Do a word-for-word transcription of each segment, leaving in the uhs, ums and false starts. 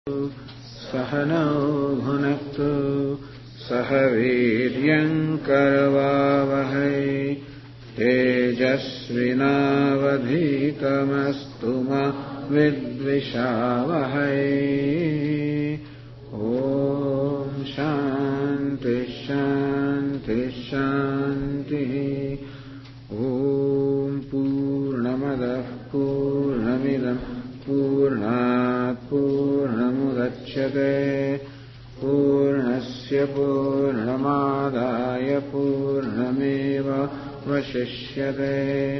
सहनौ भुनक्तु सह वीर्यं करवावहै तेजस्विनावधीतमस्तु मा विद्विषावहै। ॐ शान्ति शान्ति शान्तिः। ॐ पूर्णमदः पूर्णमिदं पूर्णात् पूर्णमुदच्यते पूर्णस्य पूर्णमादाय पूर्णमेवावशिष्यते।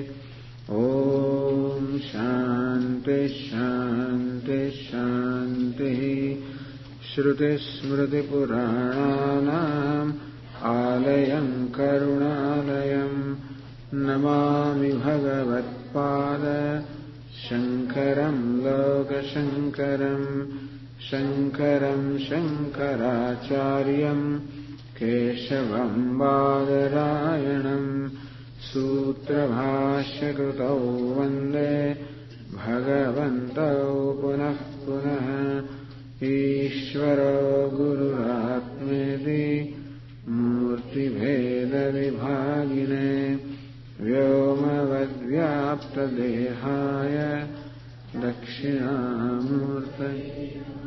ॐ शान्ति शान्ति शान्तिः। श्रुतिस्मृतिपुराणानाम् आलयं करुणालयं नमामि भगवत्पाद शङ्करं लोकशङ्करं शङ्करं शङ्कराचार्यं केशवं बादरायणं सूत्रभाष्यकृतौ वन्दे भगवन्तौ पुनः पुनः। ईश्वरो गुरुरात्मेति मूर्तिभेदविभागिने व्योमवद्व्याप्तदेहाय दक्षिणामूर्तये।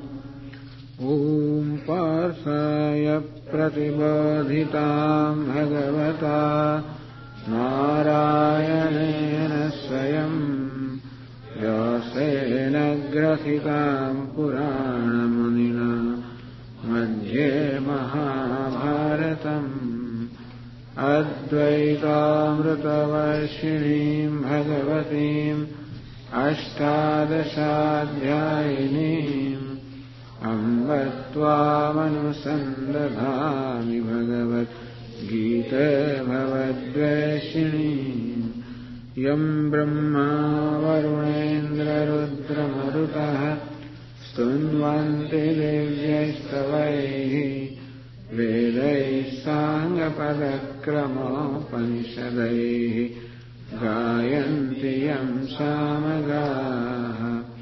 ॐ पार्थाय प्रतिबोधितां भगवता नारायणेन स्वयं व्यासेन ग्रथितां पुराणमुनिना मध्ये महाभारतम् अद्वैतामृतवर्षिणीं भगवतीम् अष्टादशाध्यायिनीम् अम्ब त्वामनुसन्दधामि भगवद्गीते भवद्वेषिणीम्। यं ब्रह्मा वरुणेन्द्ररुद्रमरुतः स्तुन्वन्ति दिव्यैस्तवैः वेदैः साङ्गपदक्रमोपनिषदैः गायन्ति यं सामगाः।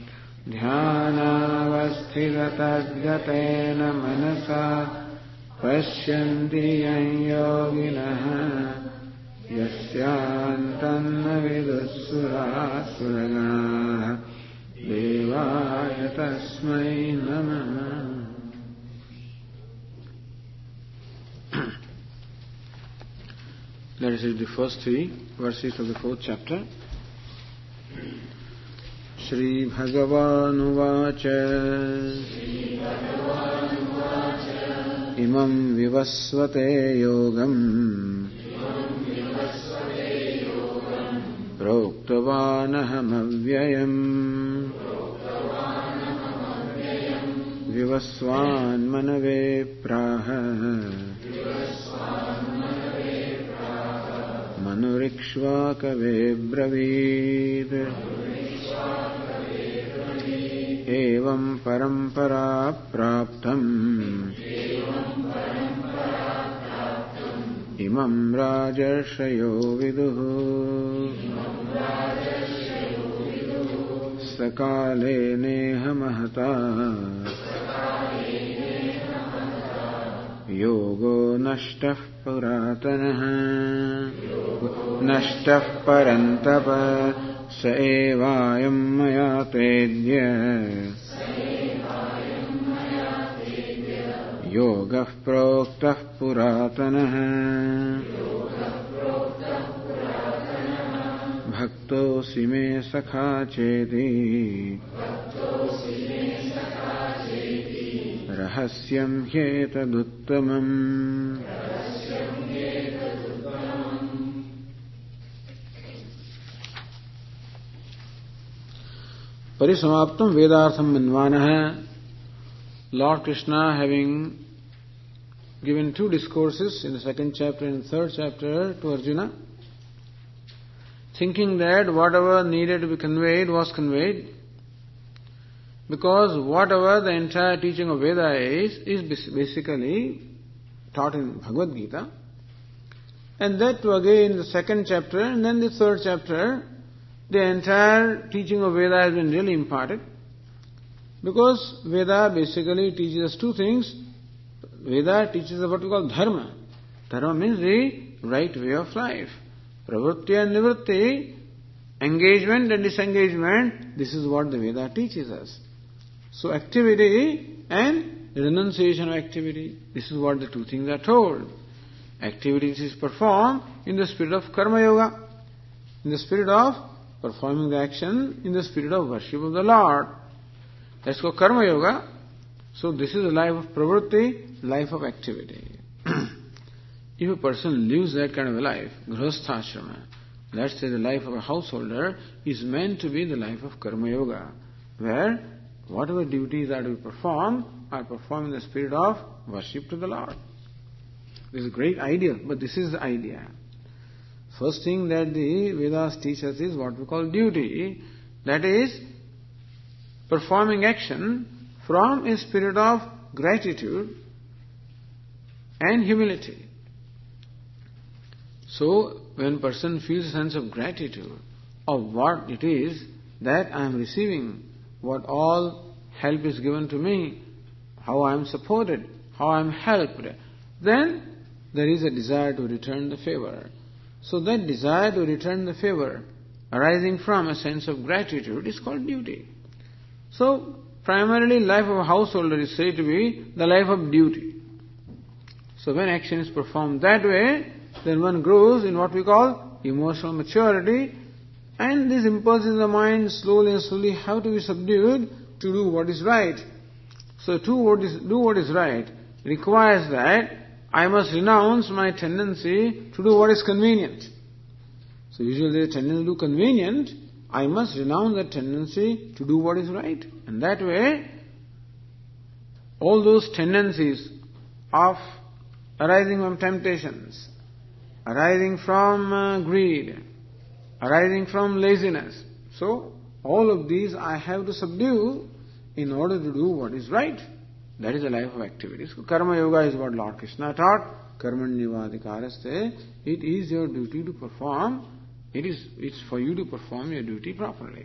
ध्यानावस्थिततद्गतेन मनसा पश्यन्ति यं योगिनः यस्यान्तं न विदुःसुरासुरगणाः देवाय तस्मै नमः। Let us read the first three verses of the fourth chapter. Shri Bhagavanuvāca Imam vivasvate yogam Proktavanaham avyayam Vivasvan manave praha Manurikshvakave bravīd Evam parampara praptam Imam rajarshayo viduhu Sakale neha mahata Yogo nashtah puratanaha Nashtah parantapa Sa evayam maya tedya Yogah proktah puratanaha Bhaktosi me sakha cheti Rahasyam hyetaduttamam Parisamaptam Vedartham Manvanaha. Lord Krishna, having given two discourses in the second chapter and third chapter to Arjuna, thinking that whatever needed to be conveyed was conveyed, because whatever the entire teaching of Veda is, is basically taught in Bhagavad Gita, and that too again in the second chapter and then the third chapter, the entire teaching of Veda has been really imparted. Because Veda basically teaches us two things. Veda teaches us what we call dharma. Dharma means the right way of life. Pravritti and nivritti, engagement and disengagement, this is what the Veda teaches us. So activity and renunciation of activity, this is what the two things are told. Activities is performed in the spirit of karma yoga, in the spirit of performing the action, in the spirit of worship of the Lord. Let's go karma yoga. So this is the life of pravritti, life of activity. If a person lives that kind of a life, grihastha, let's say the life of a householder, is meant to be the life of karma yoga, where whatever duties are to be performed are performed in the spirit of worship to the Lord. This is a great ideal, but this is the idea. First thing that the Vedas teach us is what we call duty, that is performing action from a spirit of gratitude and humility. So, when person feels a sense of gratitude of what it is that I am receiving, what all help is given to me, how I am supported, how I am helped, then there is a desire to return the favor. So that desire to return the favor arising from a sense of gratitude is called duty. So, primarily life of a householder is said to be the life of duty. So when action is performed that way, then one grows in what we call emotional maturity, and these impulses in the mind slowly and slowly have to be subdued to do what is right. So to what is, do what is right requires that I must renounce my tendency to do what is convenient. So usually there is a tendency to do convenient, I must renounce that tendency to do what is right. And that way, all those tendencies of arising from temptations, arising from uh, greed, arising from laziness. So, all of these I have to subdue in order to do what is right. That is the life of activities. So, karma yoga is what Lord Krishna taught. Karmanyevadikaraste. It is your duty to perform. It is it's for you to perform your duty properly.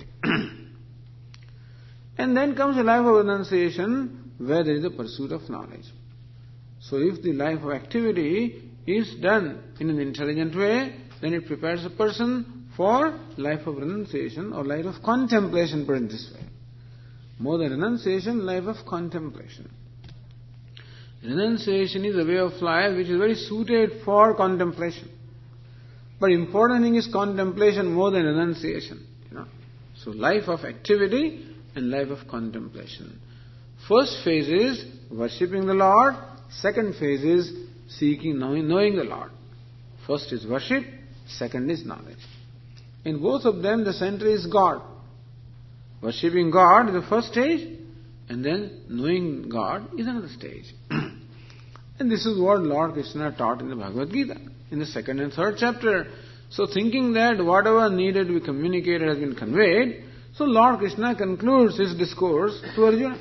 And then comes a life of renunciation where there is a pursuit of knowledge. So if the life of activity is done in an intelligent way, then it prepares a person for life of renunciation or life of contemplation, put it this way. More than renunciation, life of contemplation. Renunciation is a way of life which is very suited for contemplation. But important thing is contemplation more than renunciation. You know. So life of activity and life of contemplation. First phase is worshipping the Lord. Second phase is seeking, knowing, knowing the Lord. First is worship, second is knowledge. In both of them, the center is God. Worshipping God is the first stage, and then knowing God is another stage. And this is what Lord Krishna taught in the Bhagavad Gita, in the second and third chapter. So thinking that whatever needed to be communicated has been conveyed, so Lord Krishna concludes his discourse to Arjuna.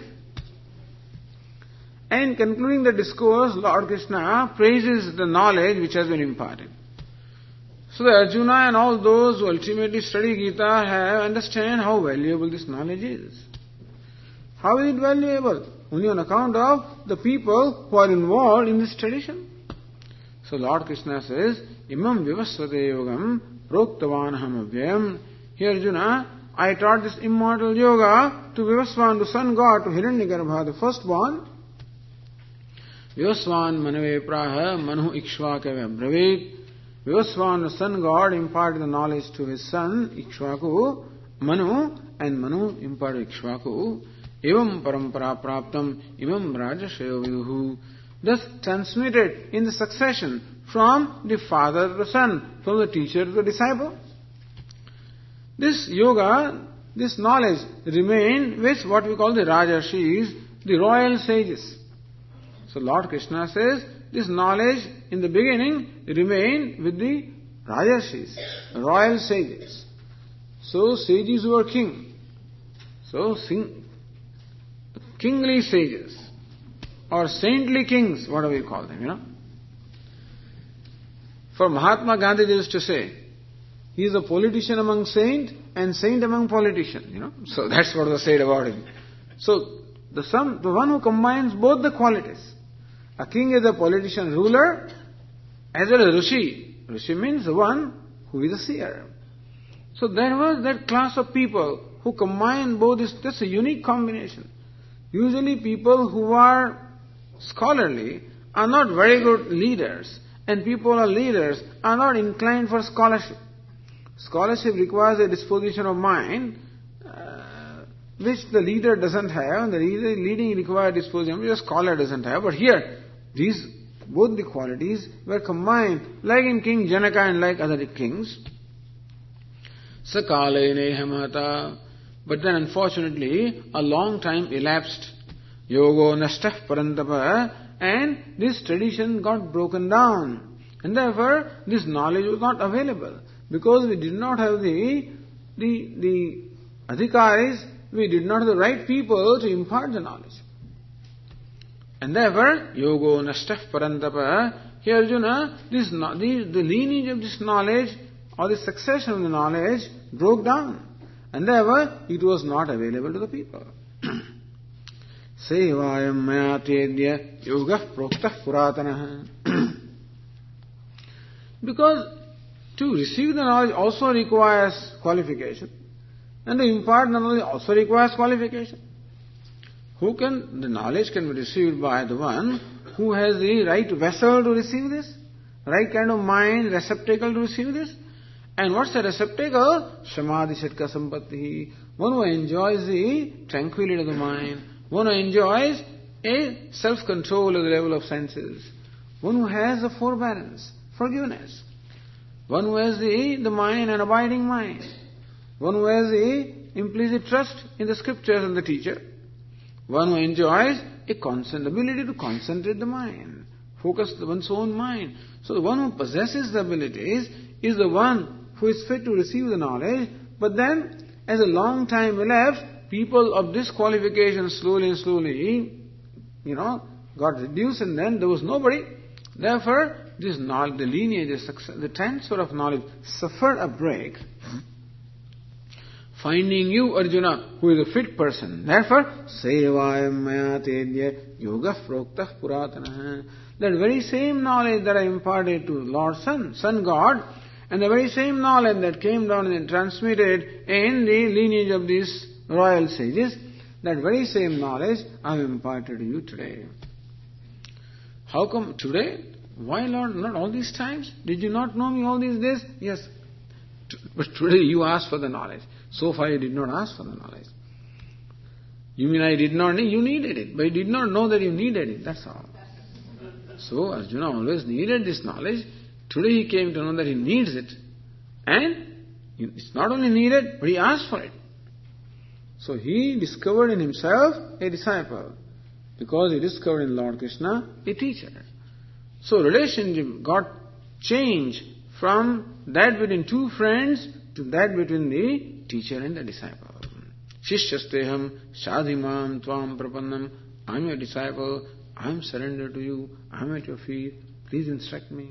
And concluding the discourse, Lord Krishna praises the knowledge which has been imparted. So the Arjuna and all those who ultimately study Gita have understand how valuable this knowledge is. How is it valuable? Only on account of the people who are involved in this tradition. So Lord Krishna says, Imam vivasvate yogam proktavanaham avyayam. Here Arjuna, I taught this immortal yoga to Vivasvan, to sun god, to Hiranyagarbha, the firstborn. Vivasvan manave praha manu ikshvakave bravit. Vivasvan, the sun god, imparted the knowledge to his son Ikshvaku, Manu, and Manu imparted Ikshvaku. Evam parampara praptam imam rajashayo viduhu. Thus transmitted in the succession from the father to the son, from the teacher to the disciple. This yoga, this knowledge remained with what we call the Rajarshis, the royal sages. So Lord Krishna says, this knowledge in the beginning remained with the Rajarshis, royal sages. So sages were king. So sing, kingly sages, or saintly kings, whatever you call them, you know. For Mahatma Gandhi they used to say, he is a politician among saints and saint among politicians, you know. So that's what was said about him. So the, some, the one who combines both the qualities. A king is a politician ruler as well as Rishi. Rishi means the one who is a seer. So there was that class of people who combine both this. That's a unique combination. Usually people who are scholarly are not very good leaders, and people who are leaders are not inclined for scholarship. Scholarship requires a disposition of mind uh, which the leader doesn't have, and the leader, leading requires disposition which the scholar doesn't have. But here, these both the qualities were combined, like in King Janaka and like other kings. Sakale nehamata. But then unfortunately, a long time elapsed. Yogo nashtah parantapa. And this tradition got broken down. And therefore, this knowledge was not available. Because we did not have the, the, the adhikaris, we did not have the right people to impart the knowledge. And therefore, yogo nashtah parantapa. Here Arjuna, this, the, the lineage of this knowledge or the succession of the knowledge broke down. And therefore, it was not available to the people. Sevayam maya tedya yoga proktah puratanaha. Because to receive the knowledge also requires qualification. And to impart the knowledge also requires qualification. Who can, the knowledge can be received by the one who has the right vessel to receive this, right kind of mind, receptacle to receive this. And what's the receptacle? Samadhi Shatka Sampatti. One who enjoys the tranquility of the mind. One who enjoys a self-control at the level of senses. One who has a forbearance, forgiveness. One who has the, the mind, an abiding mind. One who has the implicit trust in the scriptures and the teacher. One who enjoys a constant ability to concentrate the mind, focus one's own mind. So the one who possesses the abilities is the one who is fit to receive the knowledge. But then, as a long time elapsed, people of this qualification slowly and slowly, you know, got reduced, and then there was nobody. Therefore, this knowledge, the lineage, the, success, the transfer of knowledge suffered a break. Finding you, Arjuna, who is a fit person. Therefore, Sevayam maya tedya yoga proktah puratanaha. That very same knowledge that I imparted to Lord Sun, Sun God, and the very same knowledge that came down and transmitted in the lineage of these royal sages, that very same knowledge I have imparted to you today. How come today? Why, Lord, not all these times? Did you not know me all these days? Yes. But today you asked for the knowledge. So far you did not ask for the knowledge. You mean I did not need? You needed it, but you did not know that you needed it. That's all. So Arjuna always needed this knowledge. Today he came to know that he needs it. And it's not only needed, but he asked for it. So he discovered in himself a disciple. Because he discovered in Lord Krishna a teacher. So relationship got changed from that between two friends to that between the teacher and the disciple. Shishyasteham shadhimam tvam prapannam. I'm your disciple. I'm surrendered to you. I'm at your feet. Please instruct me.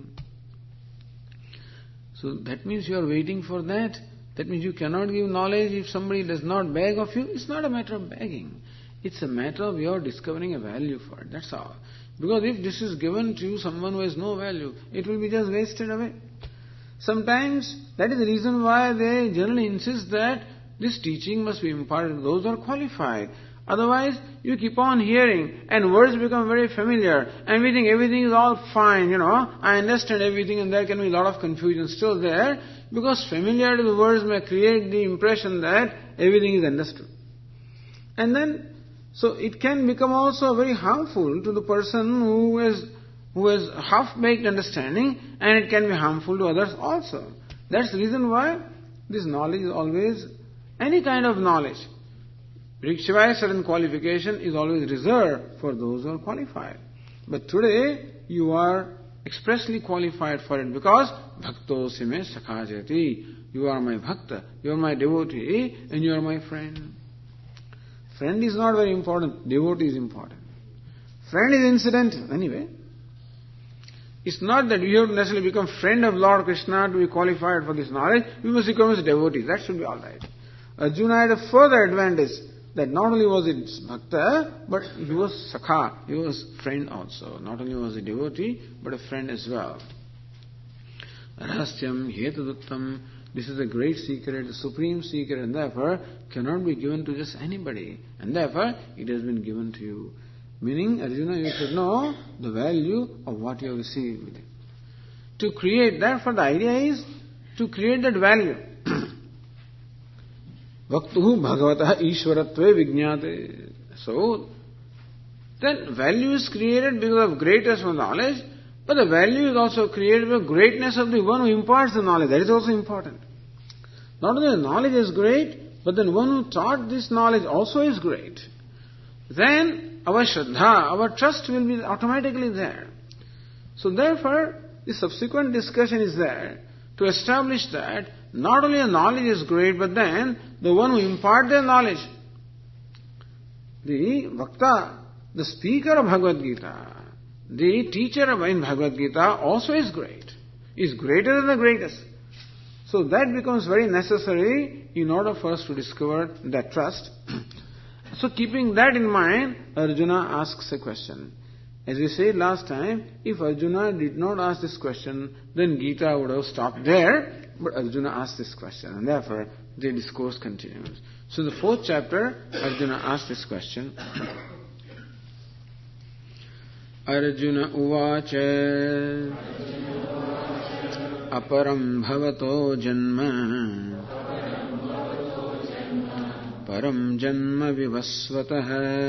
So that means you are waiting for that. That means you cannot give knowledge if somebody does not beg of you. It's not a matter of begging. It's a matter of your discovering a value for it. That's all. Because if this is given to you, someone who has no value, it will be just wasted away. Sometimes that is the reason why they generally insist that this teaching must be imparted to those who are qualified. Otherwise, you keep on hearing and words become very familiar and we think everything is all fine, you know, I understand everything, and there can be a lot of confusion still there because familiarity with the words may create the impression that everything is understood. And then, so it can become also very harmful to the person who has, who has half-baked understanding, and it can be harmful to others also. That's the reason why this knowledge is always, any kind of knowledge, Rikshivaya certain qualification is always reserved for those who are qualified. But today, you are expressly qualified for it because Bhakto Sime Sakhajati. You are my Bhakta, you are my devotee, and you are my friend. Friend is not very important, devotee is important. Friend is incidental anyway. It's not that you have to necessarily become friend of Lord Krishna to be qualified for this knowledge. You must become his devotee. That should be all right. Arjuna had a further advantage. that not only was it bhakta, but he was sakha, he was friend also. Not only was he devotee, but a friend as well. Rahasyam hetaduttam. This is a great secret, a supreme secret, and therefore cannot be given to just anybody. And therefore it has been given to you. Meaning, Arjuna, you should know the value of what you have received. To create, therefore the idea is to create that value. Vaktuhu bhagavatah ishwaratve vijñāte. So, then value is created because of greatness of knowledge, but the value is also created by greatness of the one who imparts the knowledge. That is also important. Not only the knowledge is great, but then one who taught this knowledge also is great. Then our shraddha, our trust will be automatically there. So therefore, the subsequent discussion is there to establish that not only the knowledge is great, but then the one who imparts the knowledge, the Vakta, the speaker of Bhagavad Gita, the teacher of in Bhagavad Gita also is great, is greater than the greatest. So that becomes very necessary in order for us to discover that trust. So keeping that in mind, Arjuna asks a question. As we said last time, if Arjuna did not ask this question, then Gita would have stopped there. But Arjuna asked this question, and therefore the discourse continues. So in the fourth chapter, Arjuna asked this question. Arjuna uvacha aparam bhavato janma param janma vivasvatah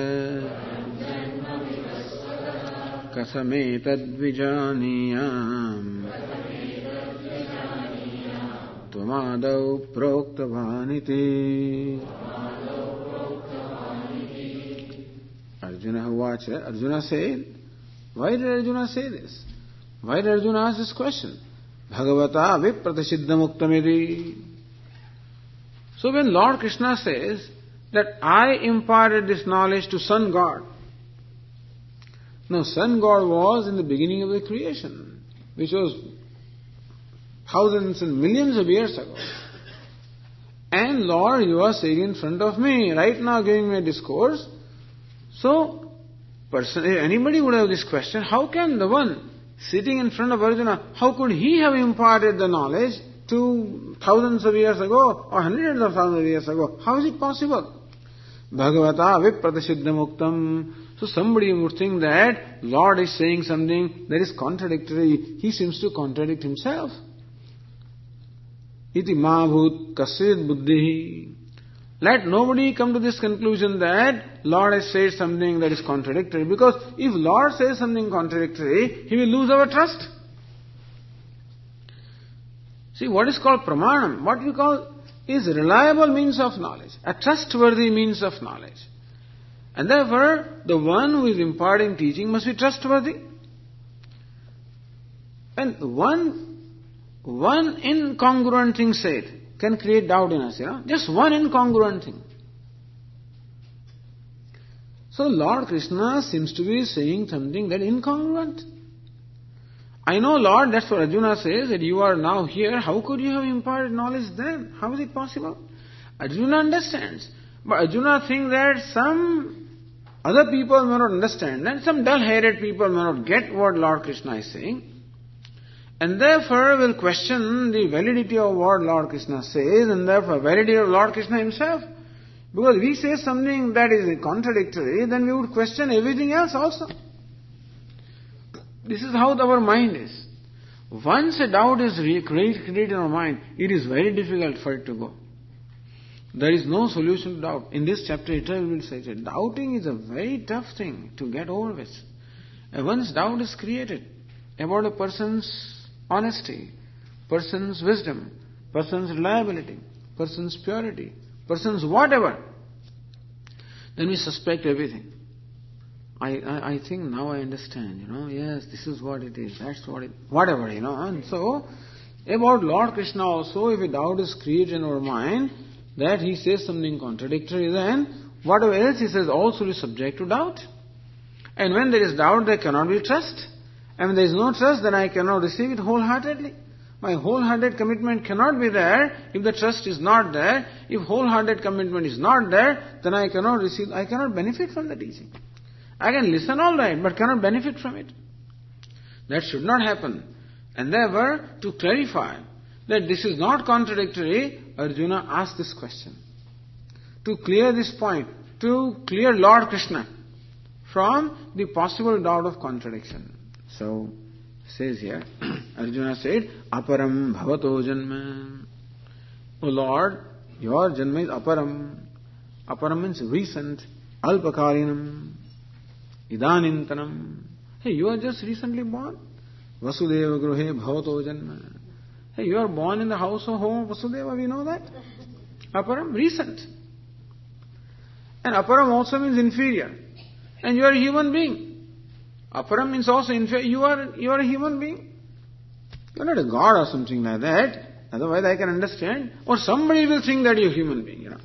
kasametad vijaniyam Tvamadau proktavaniti. Arjuna uvacha. Arjuna said, why did Arjuna say this? Why did Arjuna ask this question? Bhagavata vipratashiddhamuktamidi. So when Lord Krishna says that I imparted this knowledge to Sun God. Now Sun God was in the beginning of the creation, which was thousands and millions of years ago. And Lord, you are saying in front of me, right now giving me a discourse. So, person, anybody would have this question, how can the one sitting in front of Arjuna, how could he have imparted the knowledge to thousands of years ago or hundreds of thousands of years ago? How is it possible? Bhagavata vipratashiddhamuktam. So somebody would think that Lord is saying something that is contradictory. He seems to contradict himself. Iti mahabhut kasid buddhi. Let nobody come to this conclusion that Lord has said something that is contradictory. Because if Lord says something contradictory, He will lose our trust. See, what is called pramanam, what we call is reliable means of knowledge, a trustworthy means of knowledge. And therefore, the one who is imparting teaching must be trustworthy. And one, one incongruent thing said can create doubt in us, you know. Just one incongruent thing. So Lord Krishna seems to be saying something that is incongruent. I know, Lord, that's what Arjuna says, that you are now here. How could you have imparted knowledge then? How is it possible? Arjuna understands. But Arjuna thinks that some other people may not understand, and some dull-headed people may not get what Lord Krishna is saying. And therefore will question the validity of what Lord Krishna says, and therefore validity of Lord Krishna himself. Because if he says something that is contradictory, then we would question everything else also. This is how our mind is. Once a doubt is created in our mind, it is very difficult for it to go. There is no solution to doubt. In this chapter itself we will say that doubting is a very tough thing to get over with. And once doubt is created about a person's honesty, person's wisdom, person's reliability, person's purity, person's whatever, then we suspect everything. I, I, I think now I understand, you know, yes, this is what it is, that's what it, whatever, you know. And so, about Lord Krishna also, if a doubt is created in our mind, that he says something contradictory, then whatever else he says also is subject to doubt. And when there is doubt, there cannot be trust. And when there is no trust, then I cannot receive it wholeheartedly. My wholehearted commitment cannot be there if the trust is not there. If wholehearted commitment is not there, then I cannot receive, I cannot benefit from the teaching. I can listen all right, but cannot benefit from it. That should not happen. And therefore, to clarify that this is not contradictory, Arjuna asked this question. To clear this point, to clear Lord Krishna from the possible doubt of contradiction. So, says here, Arjuna said, Aparam bhavato janma. O Lord, your janma is aparam. Aparam means recent, alpakalinam, idanintanam. Hey, you are just recently born. Vasudeva gruhe bhavato janma. Hey, you are born in the house of home Vasudeva, we know that. Aparam, recent. And aparam also means inferior. And you are a human being. Aparam means also inferior. You are, you are a human being. You are not a god or something like that. Otherwise I can understand. Or somebody will think that you are a human being, you know.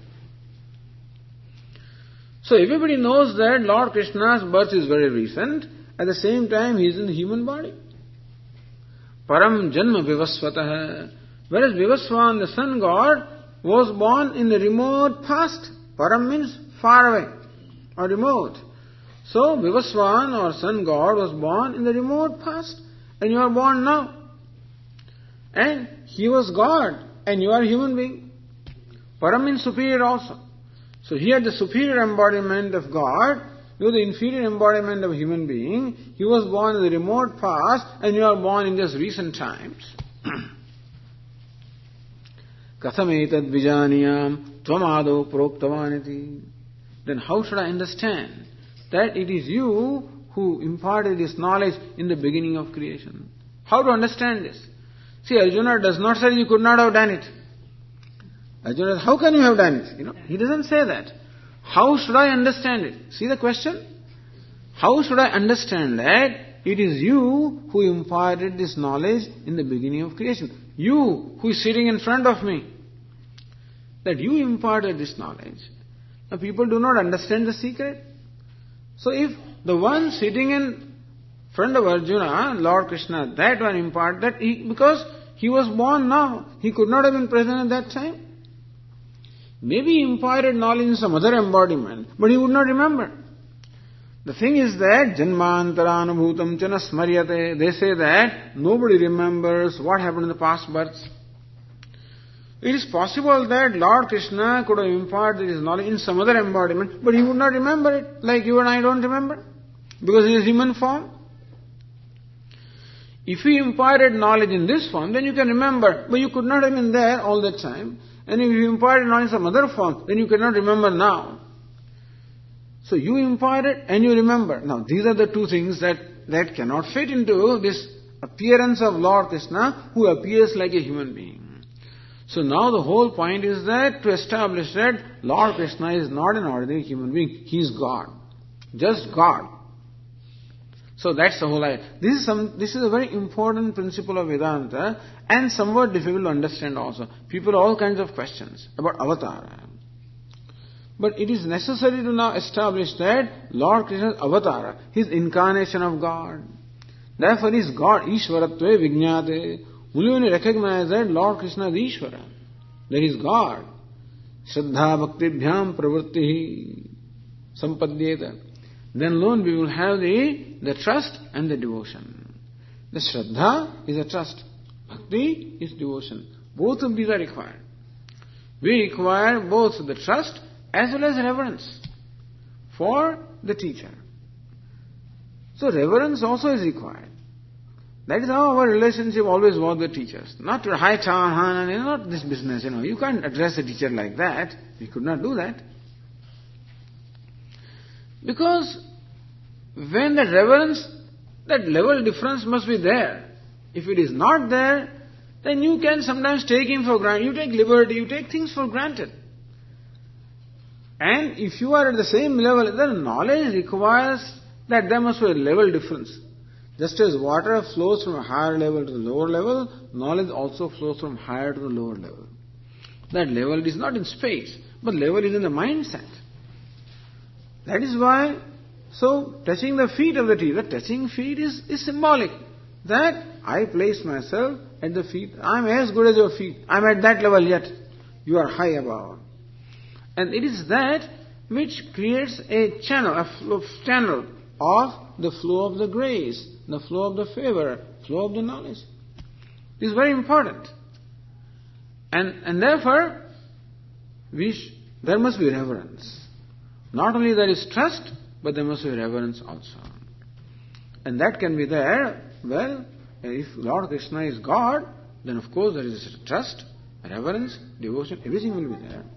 So everybody knows that Lord Krishna's birth is very recent. At the same time, he is in the human body. Param janma vivasvatah. Whereas Vivaswan, the sun god, was born in the remote past. Param means far away or remote. So Vivaswan or sun god was born in the remote past, and you are born now. And he was God, and you are a human being. Param means superior also. So here the superior embodiment of God, you are the inferior embodiment of a human being. He was born in the remote past, and you are born in just recent times. Katham etad vijaniyam tvamado proktavaniti. Then how should I understand that it is you who imparted this knowledge in the beginning of creation? How to understand this? See, Arjuna does not say you could not have done it. Arjuna says, how can you have done it? You know, he doesn't say that. How should I understand it? See the question? How should I understand that it is you who imparted this knowledge in the beginning of creation? You who is sitting in front of me. That you imparted this knowledge. Now people do not understand the secret. So if the one sitting in front of Arjuna, Lord Krishna, that one imparted that, he, because he was born now, he could not have been present at that time. Maybe he imparted knowledge in some other embodiment, but he would not remember. The thing is that, janmantaranubhutam chana smaryate, they say that nobody remembers what happened in the past births. It is possible that Lord Krishna could have imparted his knowledge in some other embodiment, but he would not remember it, like you and I don't remember, because he is human form. If he imparted knowledge in this form, then you can remember, but you could not have been there all the time. And if you imparted knowledge in some other form, then you cannot remember now. So you imparted and you remember. Now these are the two things that, that cannot fit into this appearance of Lord Krishna, who appears like a human being. So now the whole point is that to establish that Lord Krishna is not an ordinary human being. He is God. Just God. So that's the whole idea. This is some, this is a very important principle of Vedanta and somewhat difficult to understand also. People have all kinds of questions about avatara. But it is necessary to now establish that Lord Krishna is avatara. He is incarnation of God. Therefore he is God. Ishvaratve vijñāte. Only recognize that Lord Krishna is Ishvara. That he is God. Shraddha bhaktibhyam pravrittihi sampadyeta. Then alone we will have the, the trust and the devotion. The Shraddha is a trust. Bhakti is devotion. Both of these are required. We require both the trust as well as reverence for the teacher. So reverence also is required. That is how our relationship always was with the teachers. Not to hi cha han, and not this business, you know. You can't address a teacher like that. We could not do that. Because when that reverence, that level difference must be there. If it is not there, then you can sometimes take him for granted. You take liberty, you take things for granted. And if you are at the same level, then knowledge requires that there must be a level difference. Just as water flows from a higher level to the lower level, knowledge also flows from higher to the lower level. That level is not in space, but level is in the mindset. That is why, so touching the feet of the teacher, touching feet is, is symbolic. that I place myself at the feet. I am as good as your feet. I am at that level yet. You are high above. And it is that which creates a channel, a flow, channel of the flow of the grace, the flow of the favor, flow of the knowledge. It is very important. And, and therefore, we sh- there must be reverence. Not only there is trust, but there must be reverence also. And that can be there, well, if Lord Krishna is God, then of course there is trust, reverence, devotion, everything will be there.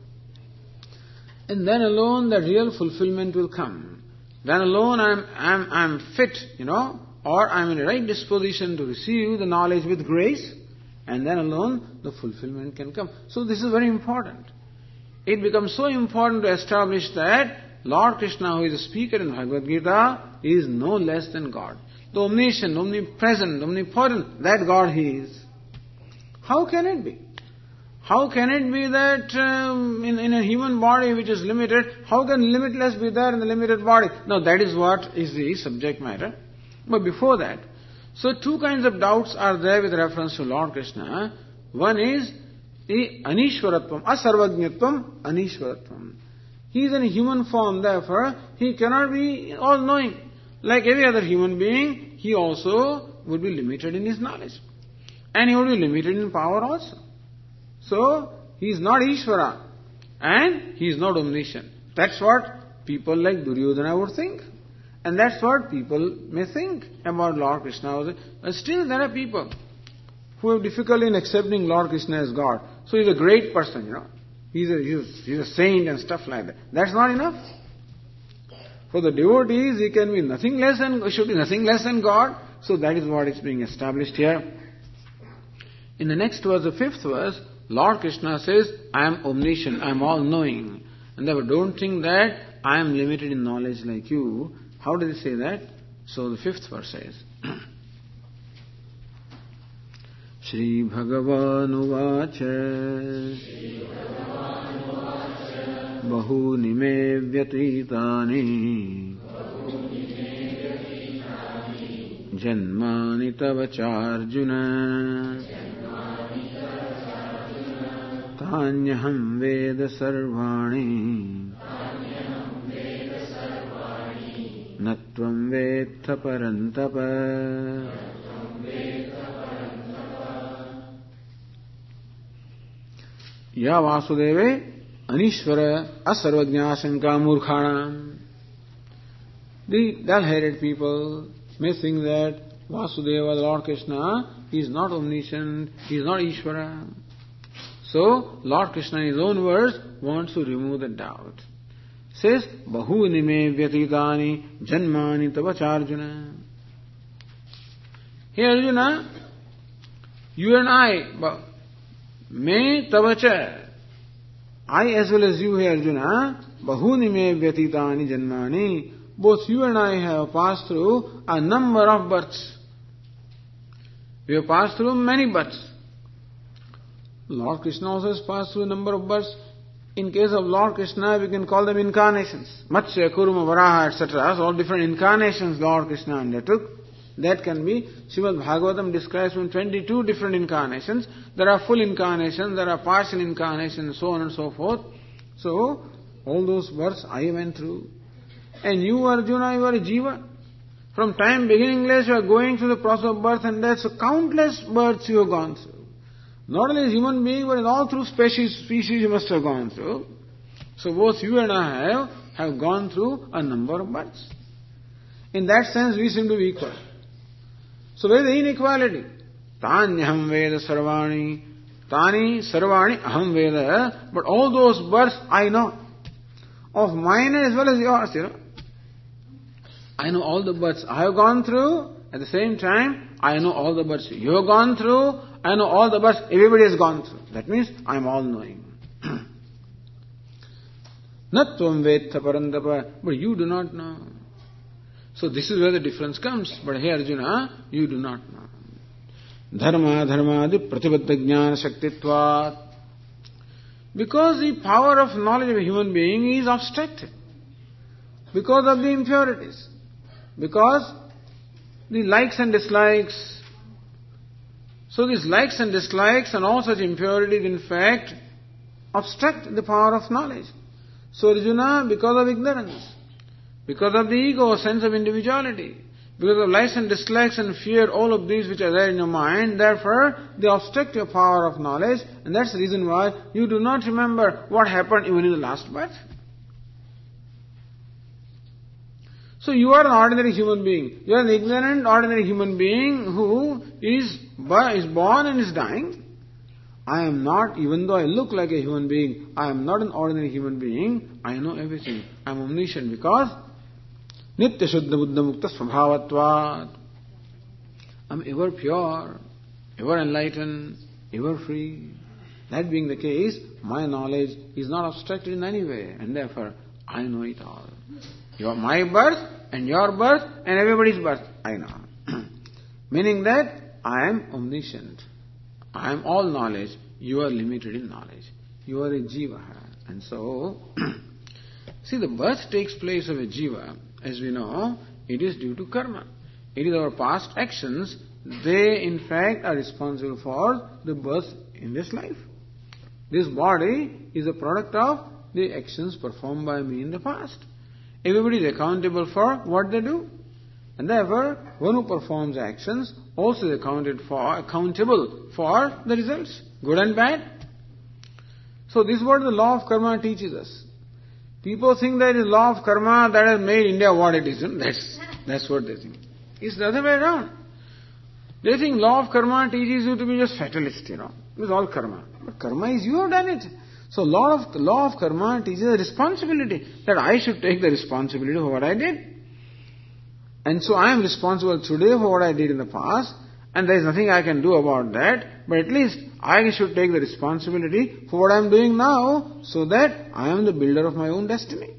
And then alone the real fulfillment will come. Then alone I am I am I am fit, you know, or I am in the right disposition to receive the knowledge with grace, and then alone the fulfillment can come. So this is very important. It becomes so important to establish that Lord Krishna, who is a speaker in Bhagavad Gita, is no less than God. The omniscient, omnipresent, omnipotent, that God He is. How can it be? How can it be that um, in, in a human body which is limited, how can limitless be there in the limited body? No, that is what is the subject matter. But before that, so two kinds of doubts are there with reference to Lord Krishna. One is the Anishwaratvam, Asarvajñatvam, Anishwaratvam. He is in a human form, therefore He cannot be all-knowing. Like every other human being, He also would be limited in His knowledge. And He would be limited in power also. So, He is not Ishvara. And He is not omniscient. That's what people like Duryodhana would think. And that's what people may think about Lord Krishna. But still there are people who have difficulty in accepting Lord Krishna as God. So He is a great person, you know. He's a, he's, he's a saint and stuff like that. That's not enough. For the devotees, he can be nothing less than, should be nothing less than God. So that is what is being established here. In the next verse, the fifth verse, Lord Krishna says, I am omniscient, I am all-knowing. And therefore don't think that I am limited in knowledge like you. How does he say that? So the fifth verse says, Shri Bhagavan Uvacha Bahuni me vyatitani Janmani tava charjuna Tanyaham veda sarvani Natvam vetha parantapa. Ya Vasudeve Anishvara Asarvajñāsaṅkā Murkhanam. The dull-headed people may think that Vasudeva, the Lord Krishna, is not omniscient, he is not Ishvara. So, Lord Krishna in his own words wants to remove the doubt. Says, Bahuni me vyatitani janmani tavacharjuna. Hey Arjuna, you and I, me tavacha, I as well as you, hey Arjuna, bahuni me vyatitani janmani, both you and I have passed through a number of births. We have passed through many births. Lord Krishna also has passed through a number of births. In case of Lord Krishna, we can call them incarnations. Matsya, Kurma, Varaha, et cetera. So all different incarnations Lord Krishna undertook. That can be, Srimad Bhagavatam describes from twenty-two different incarnations. There are full incarnations, there are partial incarnations, so on and so forth. So, all those births I went through. And you, Arjuna, you are a jiva. From time beginningless, you are going through the process of birth and death. So countless births you have gone through. Not only as human being, but in all through species, species you must have gone through. So both you and I have, have gone through a number of births. In that sense, we seem to be equal. So where is the inequality? Tanyaham veda sarvani. Tani sarvani aham veda. But all those births I know. Of mine as well as yours, you know. I know all the births I have gone through. At the same time, I know all the births you have gone through. I know all the births everybody has gone through. That means I am all-knowing. Natvam vetha parantapa. But you do not know. So this is where the difference comes. But hey Arjuna, you do not know. Dharma dharmadi pratibadda jnana shaktitvat. Because the power of knowledge of a human being is obstructed. Because of the impurities. Because the likes and dislikes. So these likes and dislikes and all such impurities in fact obstruct the power of knowledge. So Arjuna, because of ignorance, because of the ego, sense of individuality, because of likes and dislikes and fear, all of these which are there in your mind, therefore they obstruct your power of knowledge, and that's the reason why you do not remember what happened even in the last birth. So you are an ordinary human being. You are an ignorant, ordinary human being who is, is born and is dying. I am not, even though I look like a human being, I am not an ordinary human being. I know everything. I am omniscient because Nitya Shuddha Buddha Mukta Svabhavatvat. I am ever pure, ever enlightened, ever free. That being the case, my knowledge is not obstructed in any way, and therefore I know it all. Your, my birth and your birth and everybody's birth, I know. Meaning that I am omniscient. I am all knowledge. You are limited in knowledge. You are a jiva. And so, see, the birth takes place of a jiva. As we know, it is due to karma. It is our past actions. They, in fact, are responsible for the birth in this life. This body is a product of the actions performed by me in the past. Everybody is accountable for what they do. And therefore, one who performs actions also is accounted for, accountable for the results, good and bad. So this is what the law of karma teaches us. People think that the law of karma that has made India what it is. That's, that's what they think. It's the other way around. They think law of karma teaches you to be just fatalist, you know. It's all karma. But karma is you have done it. So law of, law of karma teaches a responsibility, that I should take the responsibility for what I did. And so I am responsible today for what I did in the past, and there is nothing I can do about that, but at least I should take the responsibility for what I am doing now, so that I am the builder of my own destiny.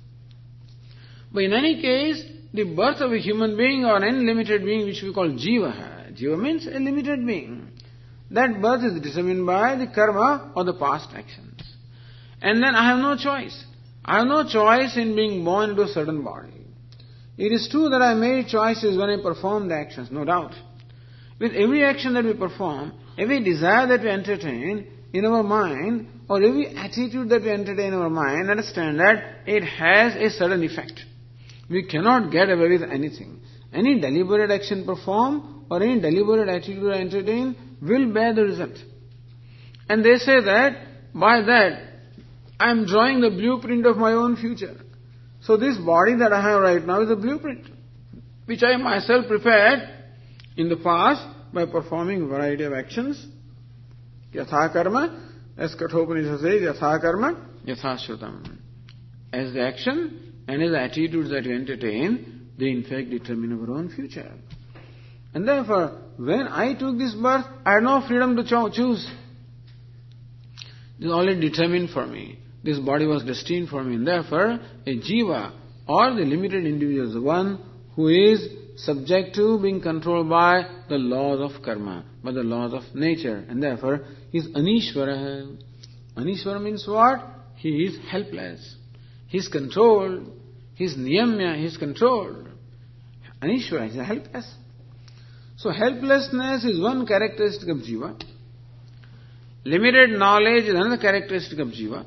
But in any case, the birth of a human being or an unlimited being, which we call jiva, jiva means a limited being, that birth is determined by the karma or the past actions. And then I have no choice. I have no choice in being born into a certain body. It is true that I made choices when I performed the actions, no doubt. With every action that we perform, every desire that we entertain in our mind, or every attitude that we entertain in our mind, understand that it has a certain effect. We cannot get away with anything. Any deliberate action performed or any deliberate attitude I entertain will bear the result. And they say that by that I am drawing the blueprint of my own future. So this body that I have right now is a blueprint, which I myself prepared in the past by performing a variety of actions. Yatha karma, as Kathopanishad says, yatha karma, yatha shrutam. As the action and as the attitudes that we entertain, they in fact determine our own future. And therefore, when I took this birth, I had no freedom to cho- choose. It is already determined for me. This body was destined for me, and therefore a jiva or the limited individual is the one who is subject to being controlled by the laws of karma, by the laws of nature, and therefore he is anishvara. Anishvara means what? He is helpless. He is controlled. He is niyamya. He is controlled. Anishvara is helpless. So helplessness is one characteristic of jiva. Limited knowledge is another characteristic of jiva.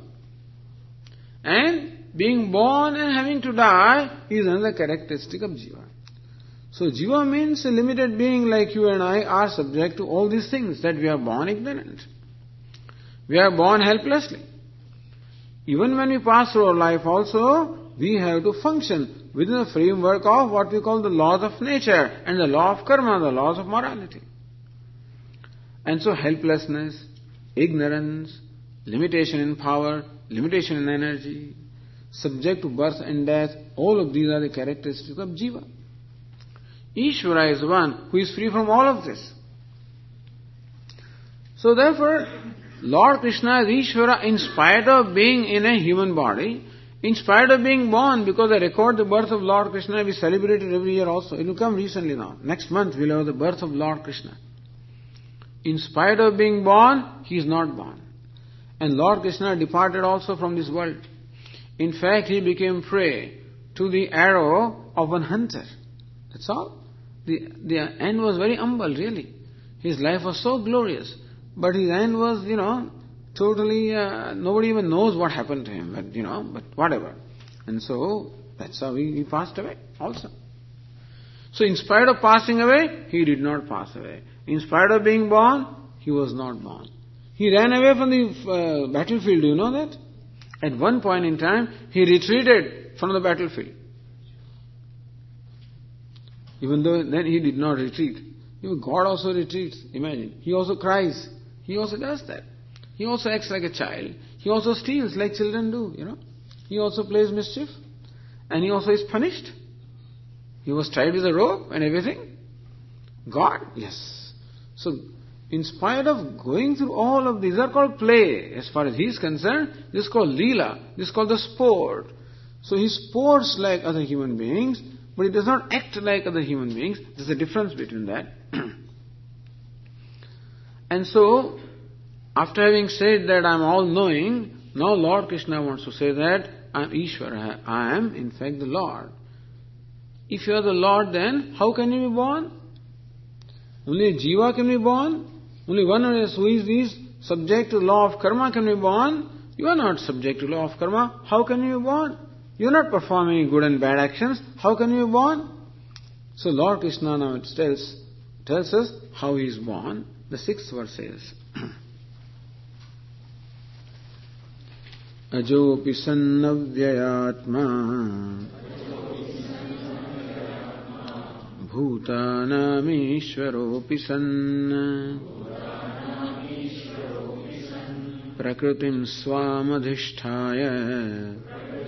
And being born and having to die is another characteristic of jiva. So jiva means a limited being like you and I are subject to all these things, that we are born ignorant. We are born helplessly. Even when we pass through our life also, we have to function within the framework of what we call the laws of nature and the law of karma, the laws of morality. And so helplessness, ignorance, limitation in power, limitation in energy, subject to birth and death, all of these are the characteristics of jiva. Ishvara is one who is free from all of this. So therefore, Lord Krishna is Ishvara in spite of being in a human body, in spite of being born, because I record the birth of Lord Krishna, we celebrate it every year also. It will come recently now. Next month we'll have the birth of Lord Krishna. In spite of being born, he is not born. And Lord Krishna departed also from this world. In fact, he became prey to the arrow of one hunter. That's all. The, the end was very humble, really. His life was so glorious. But his end was, you know, totally, uh, nobody even knows what happened to him. But, you know, but whatever. And so, that's how he, he passed away also. So in spite of passing away, he did not pass away. In spite of being born, he was not born. He ran away from the uh, battlefield, do you know that? At one point in time, he retreated from the battlefield. Even though then he did not retreat. Even God also retreats, imagine. He also cries. He also does that. He also acts like a child. He also steals like children do, you know. He also plays mischief. And he also is punished. He was tied with a rope and everything. God, yes. So, in spite of going through all of these, are called play. As far as he is concerned, this is called Leela. This is called the sport. So he sports like other human beings, but he does not act like other human beings. There's a difference between that. And so, after having said that I am all-knowing, now Lord Krishna wants to say that I am Ishvara. I am, in fact, the Lord. If you are the Lord, then how can you be born? Only a jiva can be born. Only one who is, is subject to the law of karma can be born. You are not subject to the law of karma. How can you be born? You are not performing good and bad actions. How can you be born? So Lord Krishna now tells, tells us how he is born. The sixth verse says, Ajopi sannavyayatma Bhutanamishwaropi san Prakritim swamadhisthaya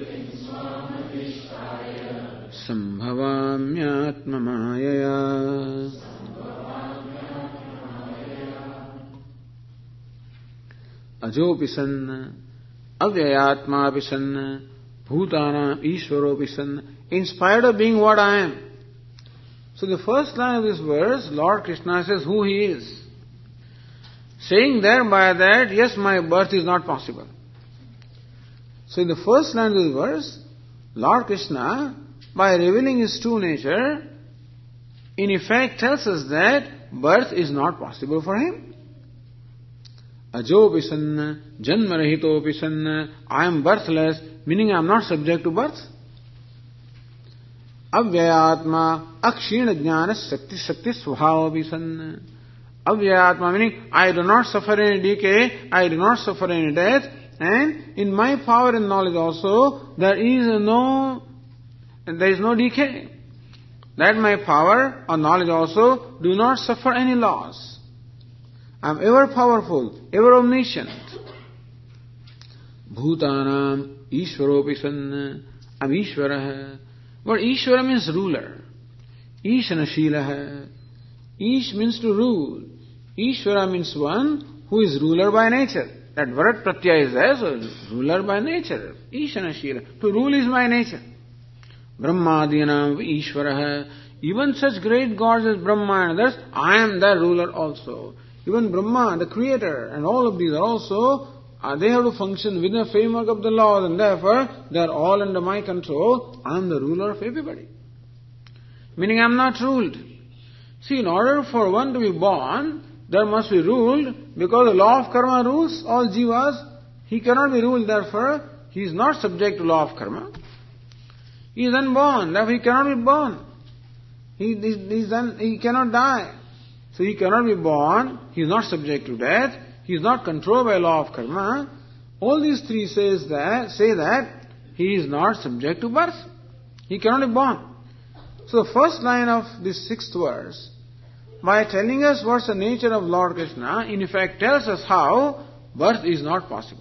Sambhavamyatmamayaya. Ajopi san Avyayatma san Bhutanam Ishwaropi san. In spite of being what I am. So the first line of this verse, Lord Krishna says who he is. Saying thereby that, yes, my birth is not possible. So in the first line of this verse, Lord Krishna, by revealing his true nature, in effect tells us that birth is not possible for him. Ajopi san, janmarahitopi san, I am birthless, meaning I am not subject to birth. Avyayatma, akshina jnana sakti sakti svabhavapi san. Avyayatma meaning I do not suffer any decay, I do not suffer any death, and in my power and knowledge also there is no there is no decay. That my power or knowledge also do not suffer any loss. I am ever powerful, ever omniscient. Bhutanam Ishwaropi san. I am Ishvara. But Ishvara means ruler. Ishanashilaha. Ish means to rule. Ishvara means one who is ruler by nature. That Varat Pratyaya is there, so ruler by nature. Ishanashila. To rule is my nature. Brahmadyanam Ishvaraha. Even such great gods as Brahma and others, I am their ruler also. Even Brahma, the creator, and all of these are also, uh, they have to function within the framework of the laws, and therefore they are all under my control. I am the ruler of everybody. Meaning I am not ruled. See, in order for one to be born, there must be ruled, because the law of karma rules all jivas. He cannot be ruled, therefore he is not subject to law of karma. He is unborn, therefore he cannot be born. He, he, he, is un, he cannot die. So he cannot be born, he is not subject to death, he is not controlled by law of karma. All these three says that, say that he is not subject to birth. He cannot be born. So the first line of this sixth verse, by telling us what's the nature of Lord Krishna, in effect tells us how birth is not possible.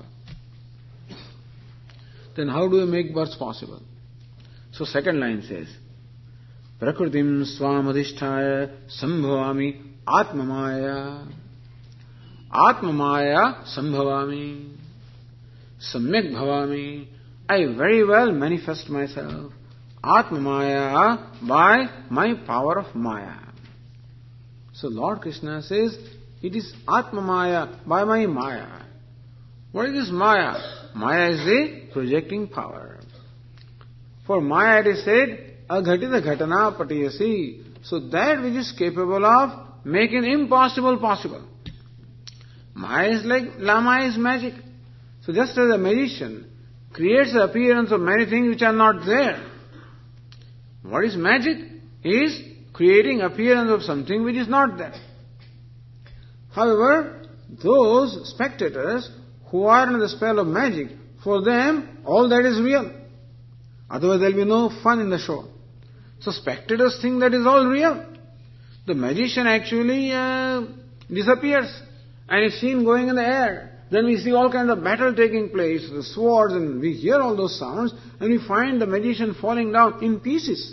Then how do we make birth possible? So second line says, Prakritim swamadhisthaya sambhavami atmamaya. Atmamaya sambhavami. Samyak bhavami. I very well manifest myself. Atmamaya, by my power of Maya. So Lord Krishna says, it is Atmamaya, by my Maya. What is this Maya? Maya is the projecting power. For Maya it is said, aghatita ghatana patiyasi. So that which is capable of making impossible possible. Maya is like, Lama is magic. So just as a magician creates the appearance of many things which are not there. What is magic? Is creating appearance of something which is not there. However, those spectators who are under the spell of magic, for them all that is real. Otherwise there will be no fun in the show. So spectators think that is all real. The magician actually uh, disappears and is seen going in the air. Then we see all kinds of battle taking place, the swords, and we hear all those sounds, and we find the magician falling down in pieces.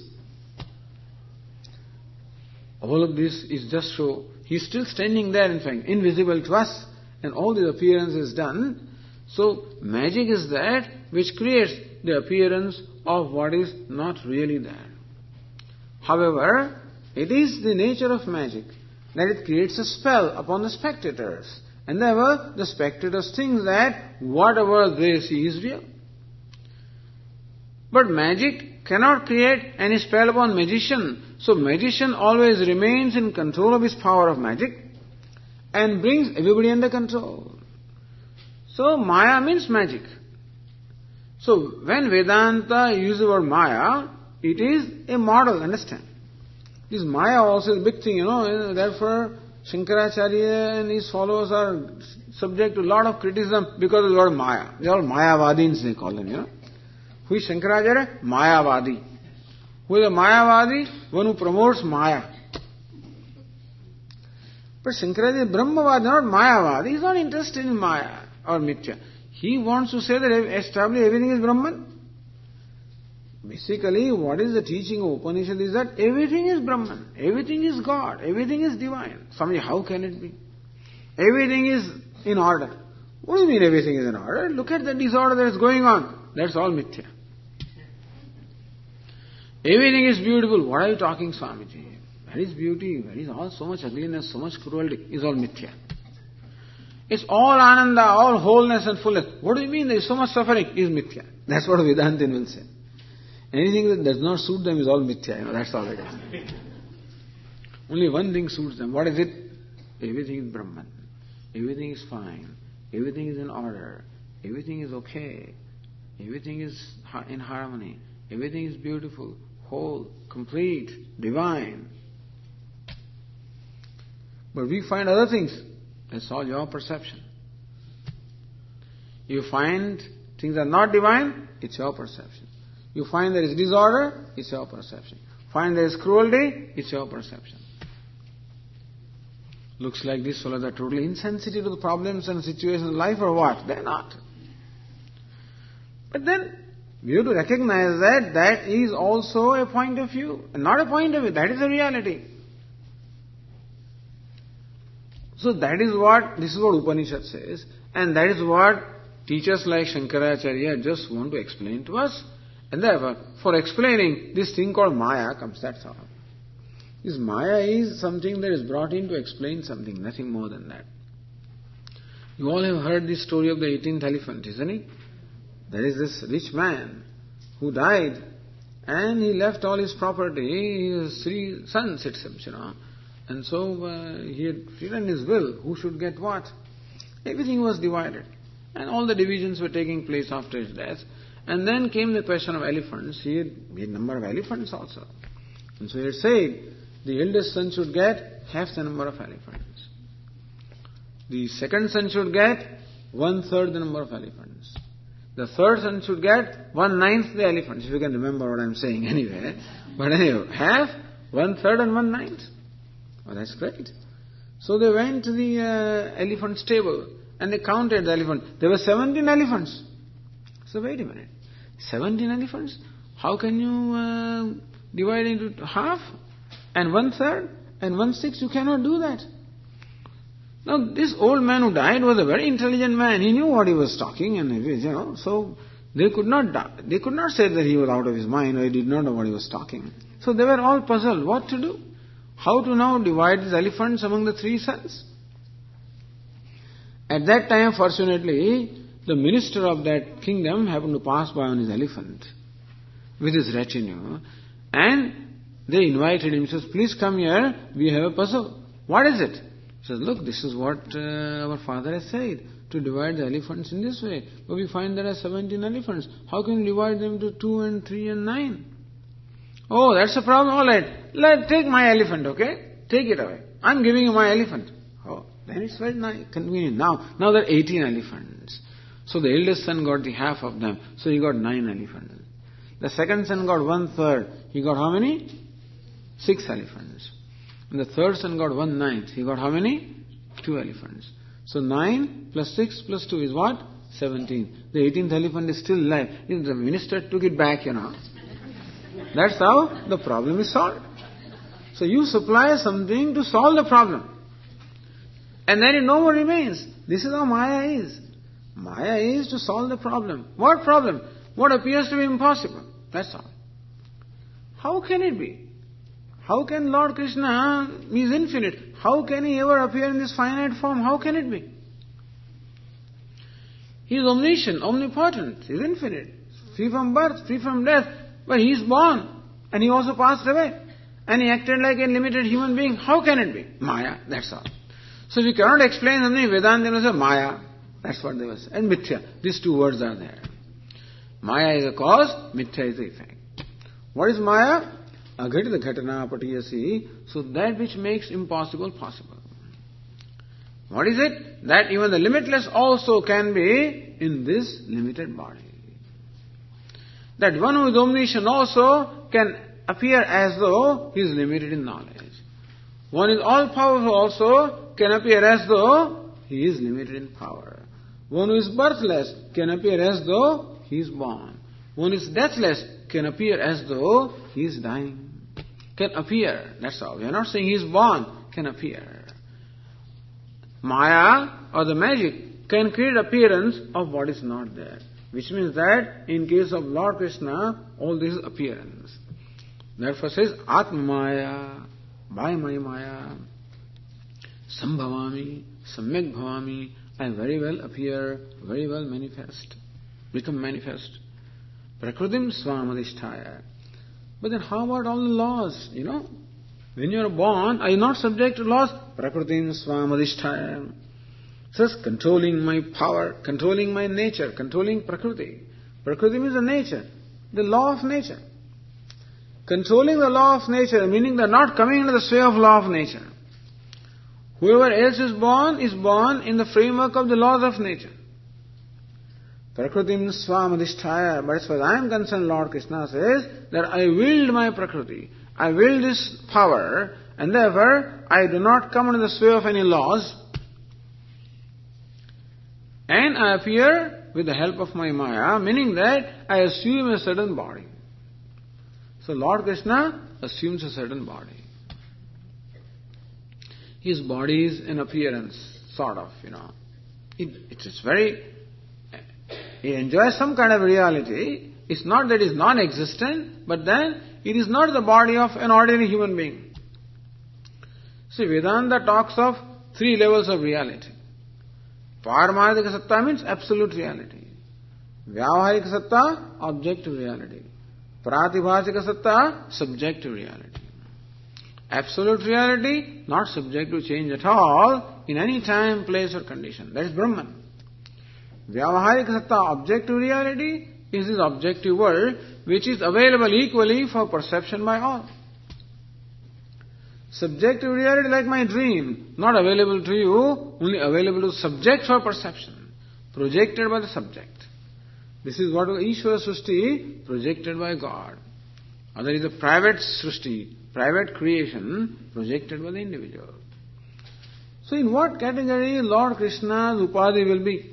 All of this is just so, he's still standing there, in fact, invisible to us, and all the appearance is done. So, magic is that which creates the appearance of what is not really there. However, it is the nature of magic that it creates a spell upon the spectators. And therefore, the spectators think that whatever they see is real. But magic cannot create any spell upon magician. So magician always remains in control of his power of magic and brings everybody under control. So Maya means magic. So when Vedanta uses the word Maya, it is a model, understand? This Maya also is a big thing, you know, therefore Shankaracharya and his followers are subject to a lot of criticism because of the word Maya. They are all Mayavadins, they call them, you know. Who is Shankaracharya? Mayavadi. Who is a Mayavadi? One who promotes Maya. But Shankaracharya is Brahmavadi, not Mayavadi. He is not interested in Maya or Mithya. He wants to say that establish everything is Brahman. Basically, what is the teaching of Upanishad is that everything is Brahman, everything is God, everything is divine. Swami, how can it be? Everything is in order. What do you mean everything is in order? Look at the disorder that is going on. That's all Mithya. Everything is beautiful. What are you talking, Swamiji? Where is beauty? Where is all so much ugliness, so much cruelty? Is all Mithya. It's all Ananda, all wholeness and fullness. What do you mean there is so much suffering? Is Mithya. That's what Vedantin will say. Anything that does not suit them is all Mithya. You know, that's all it is. Only one thing suits them. What is it? Everything is Brahman. Everything is fine. Everything is in order. Everything is okay. Everything is in harmony. Everything is beautiful, whole, complete, divine. But we find other things. That's all your perception. You find things are not divine, it's your perception. You find there is disorder, it's your perception. Find there is cruelty, it's your perception. Looks like these fellows are totally insensitive to the problems and situations of life or what? They're not. But then, we have to recognize that that is also a point of view, and not a point of view, that is a reality. So that is what, this is what Upanishad says, and that is what teachers like Shankaracharya just want to explain to us. And therefore, for explaining this thing called Maya comes, that's all. This Maya is something that is brought in to explain something, nothing more than that. You all have heard the story of the eighteenth elephant, isn't it? There is this rich man who died and he left all his property, his three sons it seems, you know. And so uh, he had written his will, who should get what. Everything was divided. And all the divisions were taking place after his death. And then came the question of elephants. He had, he had a number of elephants also. And so he had said, the eldest son should get half the number of elephants. The second son should get one-third the number of elephants. The third son should get one-ninth the elephants, if you can remember what I'm saying anyway. But anyway, half, one-third and one-ninth. Oh, that's great. So they went to the uh, elephant stable and they counted the elephant. There were seventeen elephants. So wait a minute. seventeen elephants? How can you uh, divide into half and one-third and one-sixth? You cannot do that. Now, this old man who died was a very intelligent man. He knew what he was talking, and you know, so they could not they could not say that he was out of his mind or he did not know what he was talking. So they were all puzzled what to do. How to now divide these elephants among the three sons? At that time, fortunately, the minister of that kingdom happened to pass by on his elephant with his retinue, And they invited him. He says, please come here, we have a puzzle. What is it? He says, look, this is what uh, our father has said, to divide the elephants in this way. But we find there are seventeen elephants. How can you divide them to two and three and nine? Oh, that's a problem. All right, let take my elephant, okay? Take it away. I'm giving you my elephant. Oh, then it's very nice, convenient. Now, now there are eighteen elephants. So the eldest son got the half of them. So he got nine elephants. The second son got one third. He got how many? Six elephants. And the third son got one ninth. He got how many? Two elephants. So nine plus six plus two is what? Seventeen. The eighteenth elephant is still alive. The minister took it back, you know. That's how the problem is solved. So you supply something to solve the problem. And then it no more remains. This is how Maya is. Maya is to solve the problem. What problem? What appears to be impossible. That's all. How can it be? How can Lord Krishna, He is infinite, how can He ever appear in this finite form? How can it be? He is omniscient, omnipotent, He is infinite, free from birth, free from death, but He is born and He also passed away and He acted like a limited human being. How can it be? Maya, that's all. So if you cannot explain something, Vedanta will say Maya, that's what they will say. And Mithya, these two words are there. Maya is a cause, Mithya is the effect. What is Maya? Aghatita ghatana patiyasi, so that which makes impossible possible. What is it? That even the limitless also can be in this limited body. That one who is omniscient also can appear as though he is limited in knowledge. One is all-powerful also can appear as though he is limited in power. One who is birthless can appear as though he is born. One is deathless can appear as though he is dying. Can appear, that's all. We are not saying he is born, can appear. Maya or the magic can create appearance of what is not there. Which means that in case of Lord Krishna, all this is appearance. Therefore says, Atma Maya, by my Maya, Sambhavami, Samyak Bhavami, I very well appear, very well manifest, become manifest. Prakrutim Swamadhisthaya. But then how about all the laws, you know? When you are born, are you not subject to laws? Prakrutim Swamadhisthaya. Says controlling my power, controlling my nature, controlling Prakriti. Prakriti is the nature, the law of nature. Controlling the law of nature, meaning that not coming into the sway of law of nature. Whoever else is born, is born in the framework of the laws of nature. Prakritim Swamadhisthaya. But as far as I am concerned, Lord Krishna says that I willed my Prakriti. I willed this power, and therefore I do not come under the sway of any laws. And I appear with the help of my Maya, meaning that I assume a certain body. So Lord Krishna assumes a certain body. His body is an appearance, sort of, you know. It, it is very... He enjoys some kind of reality. It's not that it is non-existent, but then it is not the body of an ordinary human being. See, Vedanta talks of three levels of reality. Paramarthika satta means absolute reality. Vyavaharika satta, objective reality. Pratibhasika satta, subjective reality. Absolute reality, not subject to change at all, in any time, place or condition. That is Brahman. Vyavaharika satta, objective reality, is this objective world which is available equally for perception by all. Subjective reality, like my dream, not available to you, only available to subject for perception, projected by the subject. This is what Ishvara Srishti, projected by God. Other is a private Srishti, private creation, projected by the individual. So in what category Lord Krishna's Upadhi will be?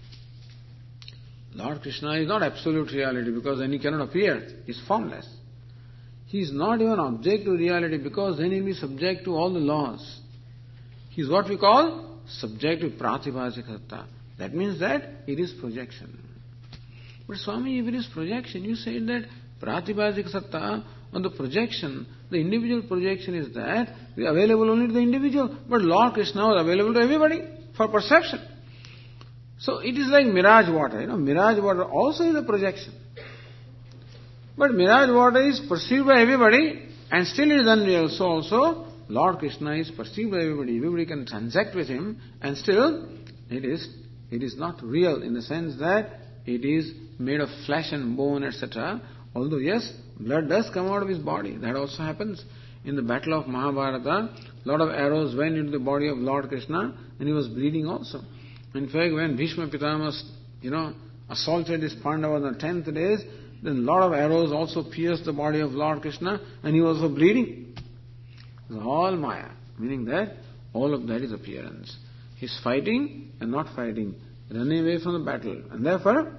Lord Krishna is not absolute reality because then he cannot appear. He is formless. He is not even objective reality because then he will be subject to all the laws. He is what we call subjective pratibhasika satta. That means that it is projection. But Swami, if it is projection, you said that pratibhasika satta, on the projection, the individual projection is that it is available only to the individual, but Lord Krishna was available to everybody for perception. So it is like mirage water, you know, mirage water also is a projection. But mirage water is perceived by everybody and still it is unreal. So also, Lord Krishna is perceived by everybody. Everybody can transact with him and still it is it is not real in the sense that it is made of flesh and bone, et cetera. Although yes, blood does come out of his body. That also happens. In the battle of Mahabharata, a lot of arrows went into the body of Lord Krishna and he was bleeding also. In fact, when Bhishma Pitama, you know, assaulted his Pandavas on the tenth days, then a lot of arrows also pierced the body of Lord Krishna and he was also bleeding. It was all Maya, meaning that all of that is appearance. He's fighting and not fighting, running away from the battle. And therefore,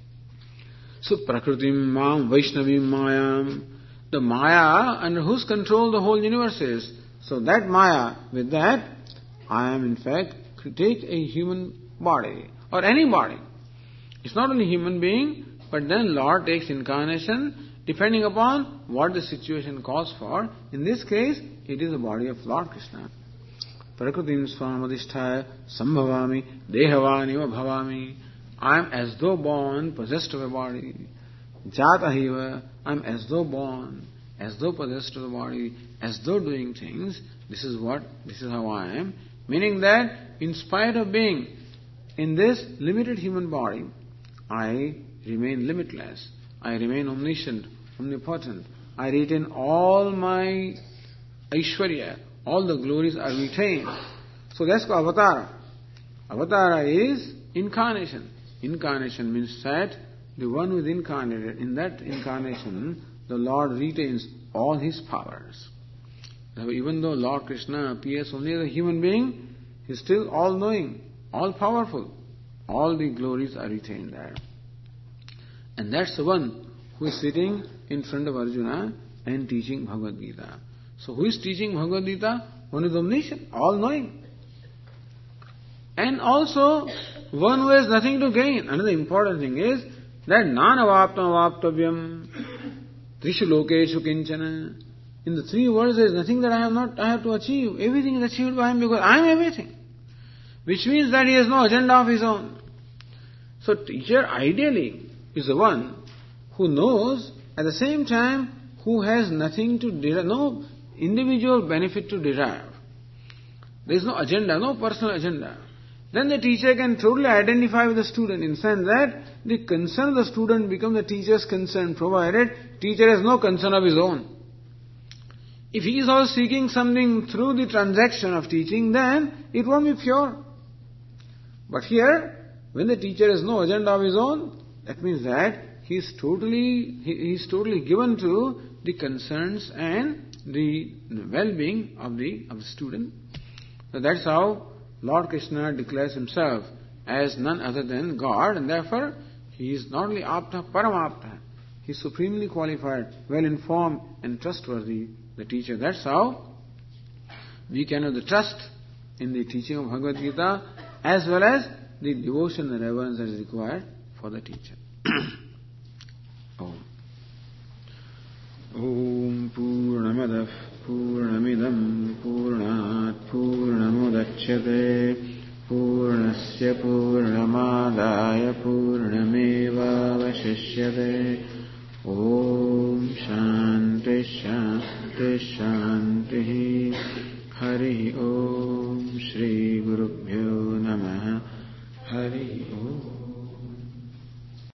so Prakritim Mam Vaishnavim Mayam, the Maya under whose control the whole universe is. So that Maya, with that, I am in fact, take a human body or any body. It's not only human being, but then Lord takes incarnation depending upon what the situation calls for. In this case, it is the body of Lord Krishna. Prakritim swamadhisthaya sambhavami dehavaniva bhavami. I am as though born, possessed of a body. Jatahiva, I am as though born, as though possessed of the body, as though doing things. This is what, this is how I am. Meaning that, in spite of being in this limited human body, I remain limitless. I remain omniscient, omnipotent. I retain all my Aishwarya, all the glories are retained. So that's called Avatara. Avatara is incarnation. Incarnation means that the one who is incarnated, in that incarnation, the Lord retains all his powers. So even though Lord Krishna appears only as a human being, he is still all-knowing, all-powerful. All the glories are retained there. And that's the one who is sitting in front of Arjuna and teaching Bhagavad Gita. So who is teaching Bhagavad Gita? One is omniscient, all-knowing. And also, one who has nothing to gain. Another important thing is that nanavaptam avaptavyam trishu lokeshu kinchana. In the three worlds, there is nothing that I have not I have to achieve. Everything is achieved by him because I am everything. Which means that he has no agenda of his own. So teacher ideally is the one who knows, at the same time, who has nothing to derive, no individual benefit to derive. There is no agenda, no personal agenda. Then the teacher can totally identify with the student in the sense that the concern of the student becomes the teacher's concern, provided teacher has no concern of his own. If he is also seeking something through the transaction of teaching, then it won't be pure. But here, when the teacher has no agenda of his own, that means that he is totally, he is totally given to the concerns and the well-being of the of the student. So that's how Lord Krishna declares himself as none other than God, and therefore he is not only Apta, Paramapta. He is supremely qualified, well-informed and trustworthy, the teacher. That's how we can have the trust in the teaching of Bhagavad Gita as well as the devotion and reverence that is required for the teacher. Om. Om Purnamadav Purnamidam Purnat Purnamudachyate Purnasya Purnamadaya Purnameva Vashishyate. Om Shanti Shanti Shanti. Hari Om Shri Gurubhyo Namaha. Hari Om.